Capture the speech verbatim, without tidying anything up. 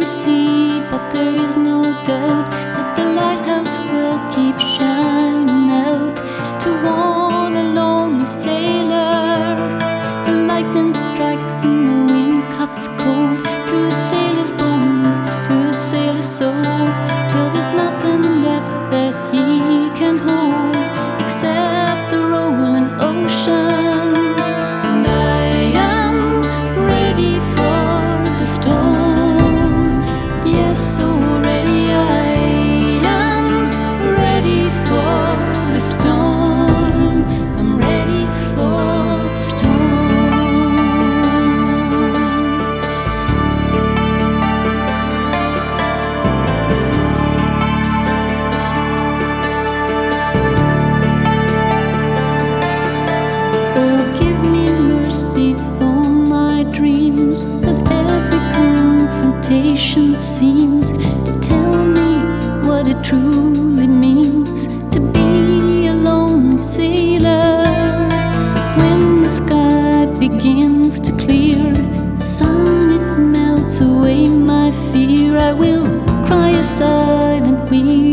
sea, but there is no doubt that the lighthouse will keep shining out to warn a lonely sailor. The lightning strikes and the wind cuts cold through the sailor's bones, to the sailor's soul, till there's nothing left that he can hold except the rolling ocean. And I am ready for the storm. Yes, so ready. I am ready for the storm. I'm ready for the storm. Oh, give me mercy for my dreams, 'cause every confrontation seems to tell me what it truly means to be a lonely sailor. When the sky begins to clear, the sun it melts away my fear. I will cry a silent weep